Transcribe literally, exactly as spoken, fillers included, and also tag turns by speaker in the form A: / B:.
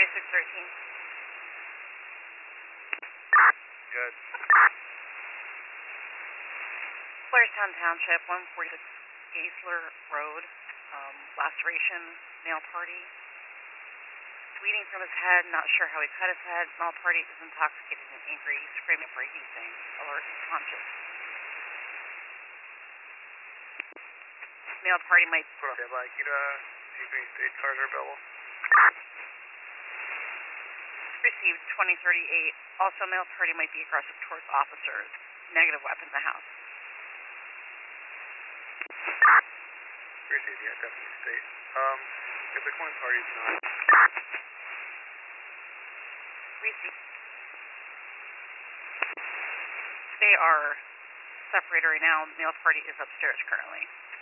A: forty-six thirteen.
B: Good.
A: Blairstown Township, one forty-six Gaisler Road, um, laceration, male party. Bleeding from his head, not sure how he cut his head. Male party is intoxicated and angry, screaming, breaking things. Alert and conscious. Male party might...
B: Put on standby. Can you, uh, see if any state cars are available?
A: Received twenty thirty-eight. Also, male party might be aggressive towards officers. Negative weapon in the house.
B: Received, yeah, definitely state. Um, if the coin party is not...
A: Received. They are separated right now. Male party is upstairs currently.